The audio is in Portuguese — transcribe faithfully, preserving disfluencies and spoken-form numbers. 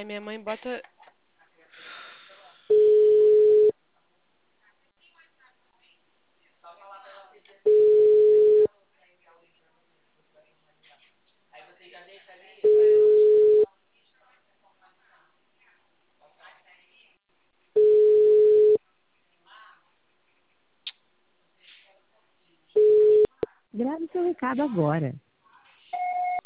Ai, minha mãe bota. Grave seu recado agora.